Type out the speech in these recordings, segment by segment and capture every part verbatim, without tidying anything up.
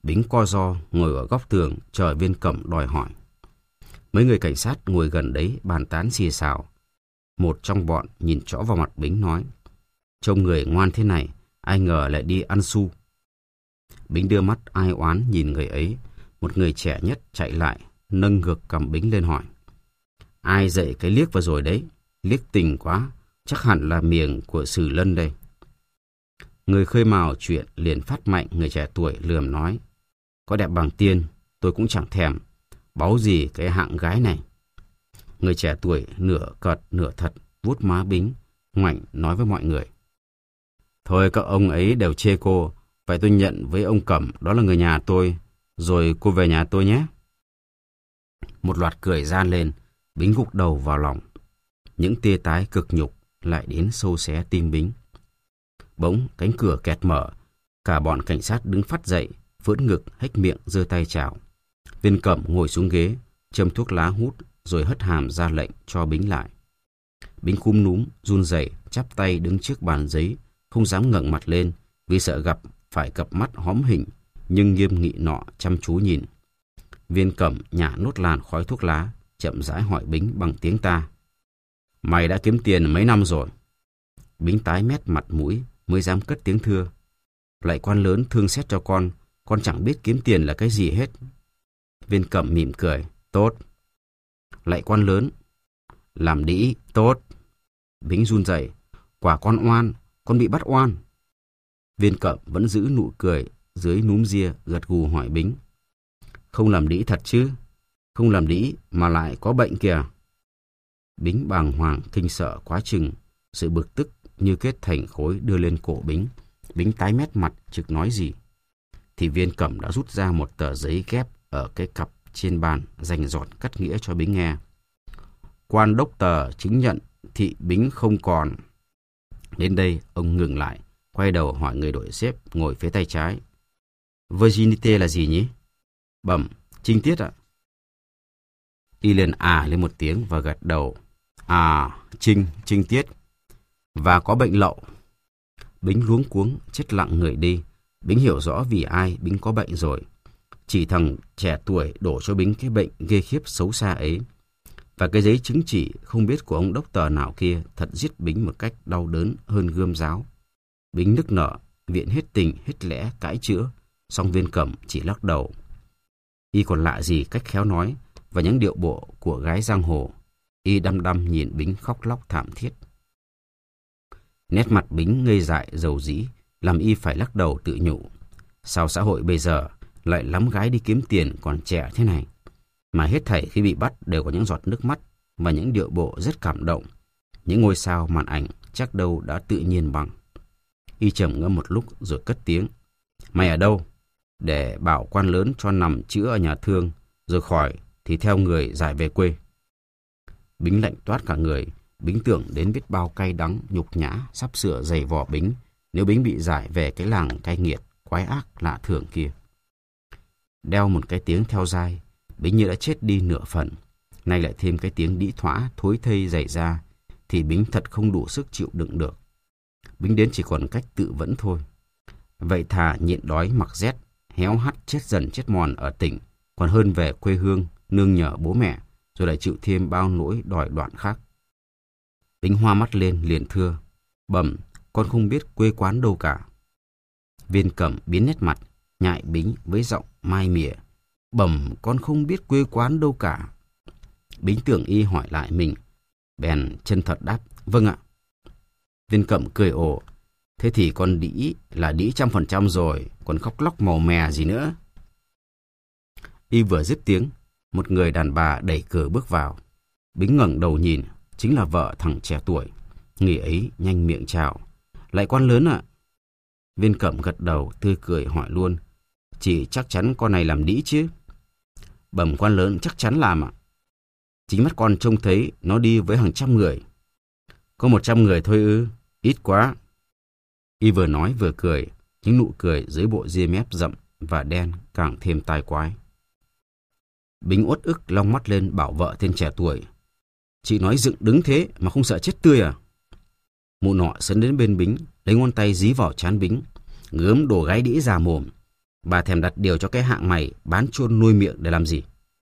Bính co ro ngồi ở góc tường chờ Viên Cẩm đòi hỏi. Mấy người cảnh sát ngồi gần đấy bàn tán xì xào. Một trong bọn nhìn rõ vào mặt Bính nói: trông người ngoan thế này, ai ngờ lại đi ăn xu. Bính đưa mắt ai oán nhìn người ấy. Một người trẻ nhất chạy lại, nâng ngược cầm Bính lên hỏi: ai dạy cái liếc vừa rồi đấy? Liếc tình quá, chắc hẳn là miệng của Sử Lân đây. Người khơi mào chuyện liền phát mạnh người trẻ tuổi lườm nói: có đẹp bằng tiên, tôi cũng chẳng thèm, báu gì cái hạng gái này. Người trẻ tuổi nửa cợt nửa thật vuốt má Bính, ngoảnh nói với mọi người: thôi các ông ấy đều chê cô, vậy tôi nhận với ông Cẩm đó là người nhà tôi, rồi cô về nhà tôi nhé. Một loạt cười gian lên. Bính gục đầu vào lòng. Những tia tái cực nhục lại đến sâu xé tim Bính. Bỗng cánh cửa kẹt mở, cả bọn cảnh sát đứng phắt dậy, vưỡn ngực hếch miệng giơ tay chào. Viên Cẩm ngồi xuống ghế, châm thuốc lá hút, rồi hất hàm ra lệnh cho Bính lại. Bính cúm núm run rẩy chắp tay đứng trước bàn giấy, không dám ngẩng mặt lên vì sợ gặp phải cặp mắt hóm hình nhưng nghiêm nghị nọ chăm chú nhìn. Viên Cẩm nhả nốt làn khói thuốc lá, chậm rãi hỏi Bính bằng tiếng ta: mày đã kiếm tiền mấy năm rồi? Bính tái mét mặt mũi mới dám cất tiếng thưa: lạy quan lớn thương xét cho con, con chẳng biết kiếm tiền là cái gì hết. Viên Cẩm mỉm cười: tốt. Lạy quan lớn, làm đĩ, tốt. Bính run rẩy: quả con oan, con bị bắt oan. Viên Cẩm vẫn giữ nụ cười dưới núm ria, gật gù hỏi Bính: không làm đĩ thật chứ? Không làm đĩ mà lại có bệnh kìa. Bính bàng hoàng kinh sợ quá chừng, sự bực tức như kết thành khối đưa lên cổ Bính. Bính tái mét mặt trực nói gì. Thì Viên Cẩm đã rút ra một tờ giấy ghép ở cái cặp trên bàn, rành rọt cắt nghĩa cho Bính nghe. Quan đốc tờ chứng nhận thị Bính không còn. Đến đây ông ngừng lại, quay đầu hỏi người đội xếp ngồi phía tay trái: virginité là gì nhỉ? Bẩm, trinh tiết ạ. Y liền à lên một tiếng và gật đầu: à, trinh, trinh tiết. Và có bệnh lậu. Bính luống cuống chết lặng người đi. Bính hiểu rõ vì ai Bính có bệnh rồi. Chỉ thằng trẻ tuổi đổ cho Bính cái bệnh ghê khiếp xấu xa ấy. Và cái giấy chứng chỉ không biết của ông đốc tờ nào kia thật giết Bính một cách đau đớn hơn gươm giáo. Bính nức nở, viện hết tình hết lẽ cãi chữa, song Viên Cẩm chỉ lắc đầu. Y còn lạ gì cách khéo nói và những điệu bộ của gái giang hồ. Y đăm đăm nhìn Bính khóc lóc thảm thiết. Nét mặt Bính ngây dại dầu dĩ làm Y phải lắc đầu tự nhủ: sao xã hội bây giờ lại lắm gái đi kiếm tiền còn trẻ thế này, mà hết thảy khi bị bắt đều có những giọt nước mắt và những điệu bộ rất cảm động. Những ngôi sao màn ảnh chắc đâu đã tự nhiên bằng. Y trầm ngâm một lúc rồi cất tiếng: mày ở đâu? Để bảo quan lớn cho nằm chữa ở nhà thương, rồi khỏi thì theo người giải về quê. Bính lạnh toát cả người. Bính tưởng đến biết bao cay đắng nhục nhã sắp sửa giày vò Bính nếu Bính bị giải về cái làng cay nghiệt quái ác lạ thường kia. Đeo một cái tiếng theo dai, Bính như đã chết đi nửa phần. Nay lại thêm cái tiếng đĩ thỏa thối thây dày ra, thì Bính thật không đủ sức chịu đựng được. Bính đến chỉ còn cách tự vẫn thôi. Vậy thà nhịn đói mặc rét, héo hắt chết dần chết mòn ở tỉnh, còn hơn về quê hương nương nhờ bố mẹ, rồi lại chịu thêm bao nỗi đòi đoạn khác. Bính hoa mắt lên liền thưa: bẩm, con không biết quê quán đâu cả. Viên Cẩm biến nét mặt, nhại Bính với giọng mai mỉa: bẩm, con không biết quê quán đâu cả. Bính tưởng Y hỏi lại mình, bèn chân thật đáp: vâng ạ. Viên Cẩm cười ồ: thế thì con đĩ là đĩ trăm phần trăm rồi, còn khóc lóc màu mè gì nữa. Y vừa dứt tiếng, một người đàn bà đẩy cửa bước vào. Bính ngẩng đầu nhìn, chính là vợ thằng trẻ tuổi. Người ấy nhanh miệng chào: lại quan lớn ạ. Viên Cẩm gật đầu tươi cười hỏi luôn: chị chắc chắn con này làm đĩ chứ? Bẩm quan lớn, chắc chắn làm ạ. Chính mắt con trông thấy nó đi với hàng trăm người. Có một trăm người thôi ư? Ít quá. Y vừa nói vừa cười, những nụ cười dưới bộ ria mép rậm và đen càng thêm tai quái. Bính uất ức long mắt lên bảo vợ tên trẻ tuổi: chị nói dựng đứng thế mà không sợ chết tươi à? Mụ nọ sấn đến bên Bính, lấy ngón tay dí vào trán Bính: gớm đồ gái đĩ già mồm, Bà thèm đặt điều cho cái hạng mày bán chôn nuôi miệng để làm gì?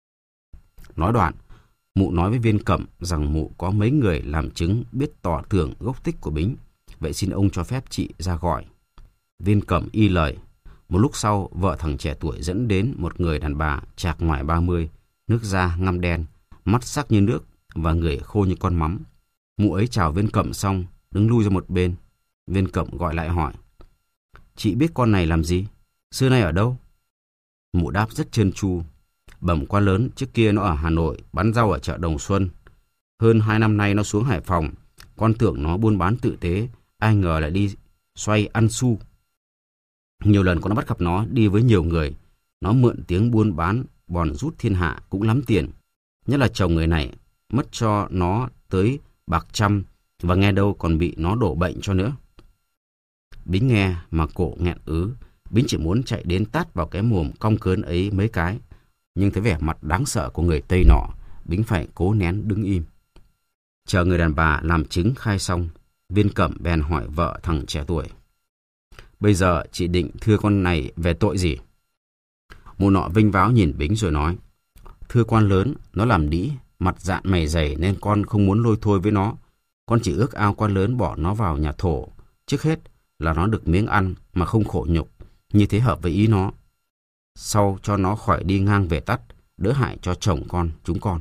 Nói đoạn, mụ nói với Viên Cẩm rằng mụ có mấy người làm chứng biết tỏ tường gốc tích của Bính, vậy xin ông cho phép chị ra gọi. Viên Cẩm y lời. Một lúc sau, vợ thằng trẻ tuổi dẫn đến một người đàn bà chạc ngoài ba mươi, nước da ngăm đen, mắt sắc như nước và người khô như con mắm. Mụ ấy chào Viên Cẩm xong, đứng lui ra một bên. Viên Cẩm gọi lại hỏi: Chị biết con này làm gì? Xưa nay ở đâu? Mụ đáp rất trơn tru: Bẩm quan lớn, trước kia nó ở Hà Nội, bán rau ở chợ Đồng Xuân. Hơn hai năm nay nó xuống Hải Phòng. Con tưởng nó buôn bán tử tế, ai ngờ lại đi xoay ăn xu. Nhiều lần con đã bắt gặp nó đi với nhiều người. Nó mượn tiếng buôn bán, bòn rút thiên hạ cũng lắm tiền. Nhất là chồng người này mất cho nó tới bạc trăm, và nghe đâu còn bị nó đổ bệnh cho nữa. Bính nghe mà cổ nghẹn ứ. Bính chỉ muốn chạy đến tát vào cái mồm cong cớn ấy mấy cái, nhưng thấy vẻ mặt đáng sợ của người Tây nọ, Bính phải cố nén đứng im. Chờ người đàn bà làm chứng khai xong, Viên Cẩm bèn hỏi vợ thằng trẻ tuổi: Bây giờ chị định thưa con này về tội gì? Mụ nọ vinh váo nhìn Bính rồi nói: Thưa quan lớn, nó làm đĩ, mặt dạn mày dày nên con không muốn lôi thôi với nó. Con chỉ ước ao quan lớn bỏ nó vào nhà thổ. Trước hết là nó được miếng ăn mà không khổ nhục, như thế hợp với ý nó. Sau cho nó khỏi đi ngang về tắt, đỡ hại cho chồng con, chúng con.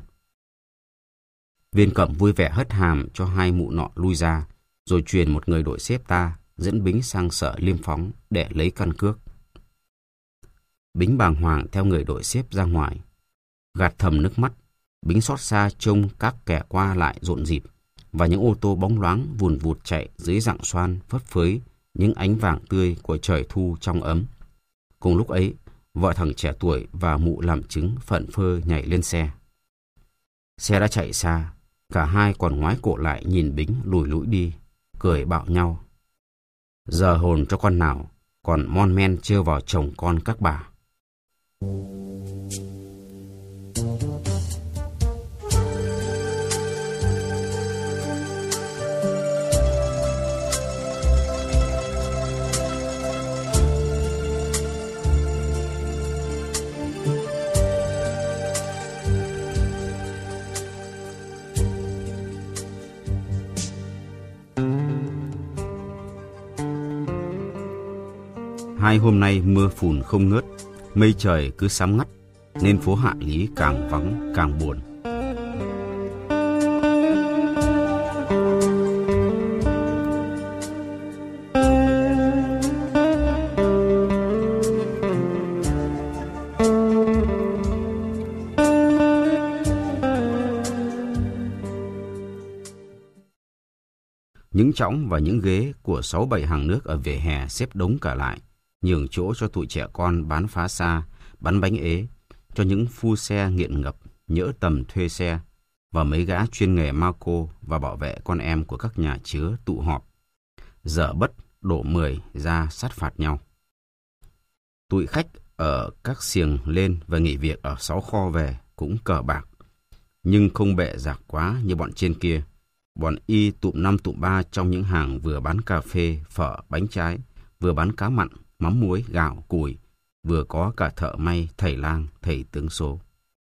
Viên Cẩm vui vẻ hất hàm cho hai mụ nọ lui ra, rồi truyền một người đội xếp ta dẫn Bính sang sở Liêm Phóng để lấy căn cước. Bính bàng hoàng theo người đội xếp ra ngoài. Gạt thầm nước mắt, Bính xót xa trông các kẻ qua lại rộn rịp, và những ô tô bóng loáng vùn vụt chạy dưới rặng xoan phất phới những ánh vàng tươi của trời thu trong ấm. Cùng lúc ấy, vợ thằng trẻ tuổi và mụ làm chứng phận phơ nhảy lên xe. Xe đã chạy xa, cả hai còn ngoái cổ lại nhìn Bính lùi lũi đi, cười bảo nhau: Giờ hồn cho con nào, còn mon men trêu vào chồng con các bà. Hai hôm nay mưa phùn không ngớt, mây trời cứ sám ngắt, nên phố Hạ Lý càng vắng càng buồn. Những chõng và những ghế của sáu bảy hàng nước ở vỉa hè xếp đống cả lại, nhường chỗ cho tụi trẻ con bán phá xa, bán bánh ế, cho những phu xe nghiện ngập, nhỡ tầm thuê xe, và mấy gã chuyên nghề ma cô và bảo vệ con em của các nhà chứa tụ họp. Dở bất đổ mười ra sát phạt nhau. Tụi khách ở các xiềng lên và nghỉ việc ở sáu kho về cũng cờ bạc, nhưng không bệ rạc quá như bọn trên kia. Bọn y tụm năm tụm ba trong những hàng vừa bán cà phê, phở, bánh trái, vừa bán cá mặn, mắm muối, gạo, củi, vừa có cả thợ may, thầy lang, thầy tướng số.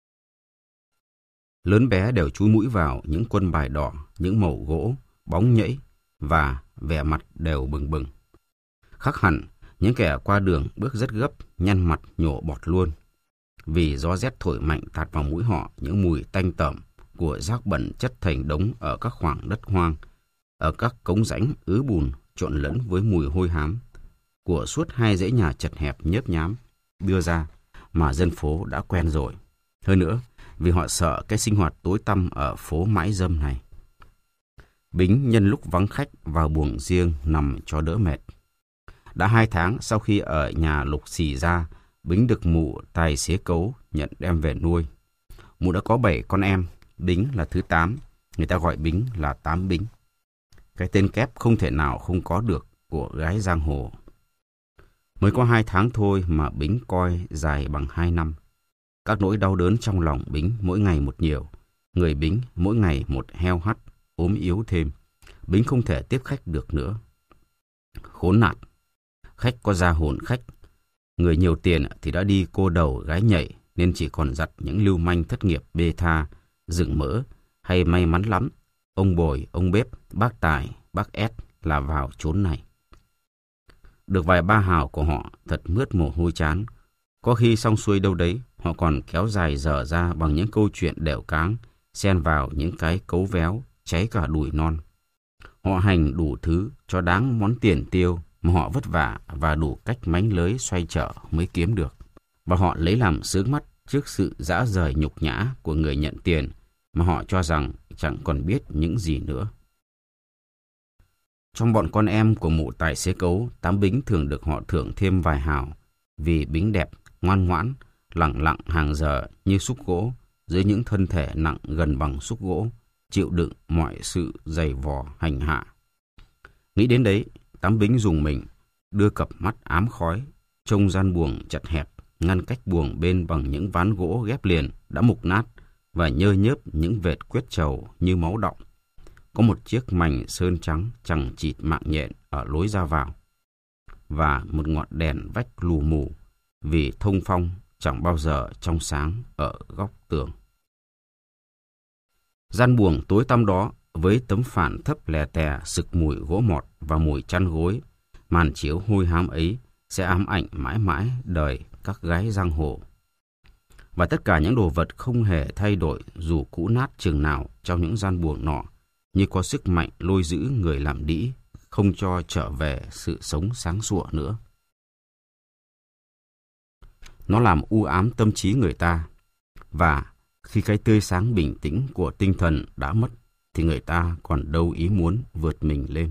Lớn bé đều chúi mũi vào những quân bài đỏ, những mẩu gỗ, bóng nhẫy và vẻ mặt đều bừng bừng. Khác hẳn, những kẻ qua đường bước rất gấp, nhăn mặt nhổ bọt luôn. Vì gió rét thổi mạnh tạt vào mũi họ những mùi tanh tởm của rác bẩn chất thành đống ở các khoảng đất hoang, ở các cống rãnh ứ bùn trộn lẫn với mùi hôi hám của suốt hai dãy nhà chật hẹp nhớp nhám đưa ra mà dân phố đã quen rồi. Hơn nữa, vì họ sợ cái sinh hoạt tối tăm ở phố mãi dâm này. Bính nhân lúc vắng khách vào buồng riêng nằm cho đỡ mệt. Đã hai tháng sau khi ở nhà Lục Xì ra, Bính được mụ tài xế cấu nhận đem về nuôi. Mụ đã có bảy con em, Bính là thứ tám, người ta gọi Bính là Tám Bính. Cái tên kép không thể nào không có được của gái giang hồ. Mới có hai tháng thôi mà Bính coi dài bằng hai năm. Các nỗi đau đớn trong lòng Bính mỗi ngày một nhiều. Người Bính mỗi ngày một heo hắt, ốm yếu thêm. Bính không thể tiếp khách được nữa. Khốn nạn. Khách có ra hồn khách. Người nhiều tiền thì đã đi cô đầu gái nhảy, nên chỉ còn dặt những lưu manh thất nghiệp bê tha, rừng mỡ, hay may mắn lắm, ông Bồi, ông Bếp, bác Tài, bác Ét là vào chốn này. Được vài ba hào của họ thật mướt mồ hôi chán. Có khi xong xuôi đâu đấy, họ còn kéo dài dở ra bằng những câu chuyện đẻo cáng, xen vào những cái cấu véo, cháy cả đùi non. Họ hành đủ thứ cho đáng món tiền tiêu mà họ vất vả và đủ cách mánh lới xoay trở mới kiếm được. Và họ lấy làm sướng mắt trước sự dã rời nhục nhã của người nhận tiền mà họ cho rằng chẳng còn biết những gì nữa. Trong bọn con em của mụ tài xế cấu, Tám Bính thường được họ thưởng thêm vài hào, vì Bính đẹp, ngoan ngoãn, lẳng lặng hàng giờ như xúc gỗ, dưới những thân thể nặng gần bằng xúc gỗ, chịu đựng mọi sự dày vò hành hạ. Nghĩ đến đấy, Tám Bính rùng mình, đưa cặp mắt ám khói, trông gian buồng chật hẹp, ngăn cách buồng bên bằng những ván gỗ ghép liền đã mục nát và nhơ nhớp những vệt quyết trầu như máu đọng. Có một chiếc mành sơn trắng chằng chịt mạng nhện ở lối ra vào, và một ngọn đèn vách lù mù, vì thông phong chẳng bao giờ trong sáng ở góc tường. Gian buồng tối tăm đó, với tấm phản thấp lè tè sực mùi gỗ mọt và mùi chăn gối, màn chiếu hôi hám ấy sẽ ám ảnh mãi mãi đời các gái giang hồ. Và tất cả những đồ vật không hề thay đổi dù cũ nát chừng nào trong những gian buồng nọ, như có sức mạnh lôi giữ người làm đĩ, không cho trở về sự sống sáng sủa nữa. Nó làm u ám tâm trí người ta, và khi cái tươi sáng bình tĩnh của tinh thần đã mất, thì người ta còn đâu ý muốn vượt mình lên.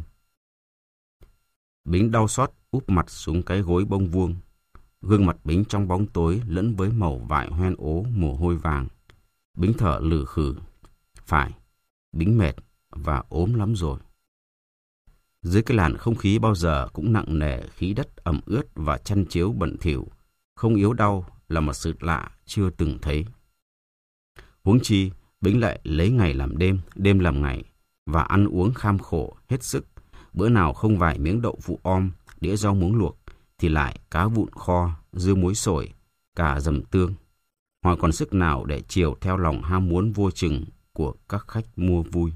Bính đau xót úp mặt xuống cái gối bông vuông. Gương mặt Bính trong bóng tối lẫn với màu vải hoen ố mồ hôi vàng. Bính thở lừ khừ. Phải, Bính mệt và ốm lắm rồi. Dưới cái làn không khí bao giờ cũng nặng nề khí đất ẩm ướt và chăn chiếu bẩn thỉu, không yếu đau là một sự lạ chưa từng thấy. Huống chi, Bính lại lấy ngày làm đêm, đêm làm ngày, và ăn uống kham khổ hết sức. Bữa nào không vài miếng đậu phụ om, đĩa rau muống luộc, thì lại cá vụn kho, dưa muối sổi, cả dầm tương. Họ còn sức nào để chiều theo lòng ham muốn vô chừng của các khách mua vui.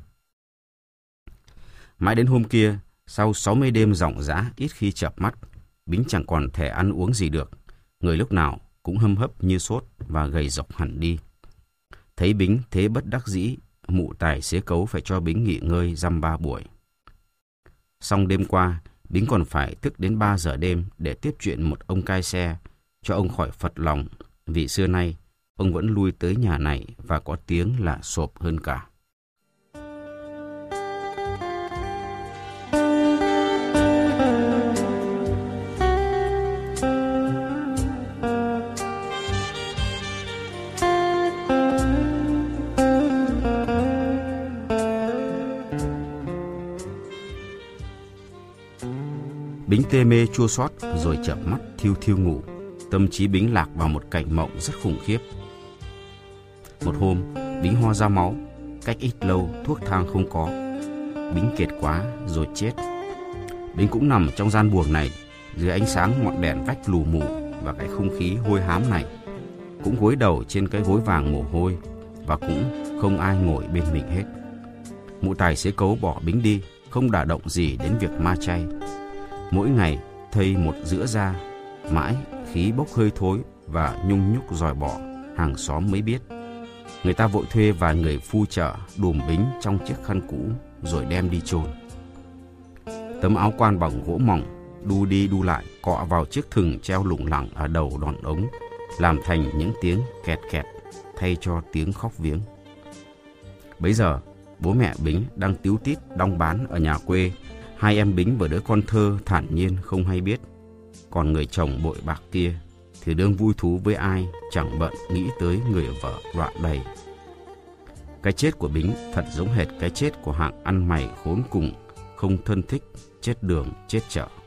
Mãi đến hôm kia, sau sáu mươi đêm ròng rã ít khi chợp mắt, Bính chẳng còn thể ăn uống gì được. Người lúc nào cũng hâm hấp như sốt và gầy rộc hẳn đi. Thấy Bính thế bất đắc dĩ, mụ tài xế cấu phải cho Bính nghỉ ngơi dăm ba buổi. Xong đêm qua, Bính còn phải thức đến ba giờ đêm để tiếp chuyện một ông cai xe, cho ông khỏi phật lòng, vì xưa nay ông vẫn lui tới nhà này và có tiếng là sộp hơn cả. Bính tê mê chua xót rồi chợp mắt thiêu thiêu ngủ. Tâm trí Bính lạc vào một cảnh mộng rất khủng khiếp. Một hôm, Bính ho ra máu. Cách ít lâu, thuốc thang không có. Bính kiệt quá rồi chết. Bính cũng nằm trong gian buồng này, dưới ánh sáng ngọn đèn vách lù mù và cái không khí hôi hám này. Cũng gối đầu trên cái gối vàng mồ hôi, và cũng không ai ngồi bên mình hết. Mụ tài xế cấu bỏ Bính đi, không đả động gì đến việc ma chay. Mỗi ngày thây một giữa da, mãi khí bốc hơi thối và nhung nhúc dòi bỏ, hàng xóm mới biết. Người ta vội thuê vài người phu chợ đùm Bính trong chiếc khăn cũ rồi đem đi chôn. Tấm áo quan bằng gỗ mỏng đu đi đu lại cọ vào chiếc thừng treo lủng lẳng ở đầu đòn ống, làm thành những tiếng kẹt kẹt thay cho tiếng khóc viếng. Bấy giờ bố mẹ Bính đang tíu tít đong bán ở nhà quê. Hai em Bính và đứa con thơ thản nhiên không hay biết. Còn người chồng bội bạc kia thì đương vui thú với ai, chẳng bận nghĩ tới người vợ đọa đầy. Cái chết của Bính thật giống hệt cái chết của hạng ăn mày khốn cùng, không thân thích, chết đường chết chợ.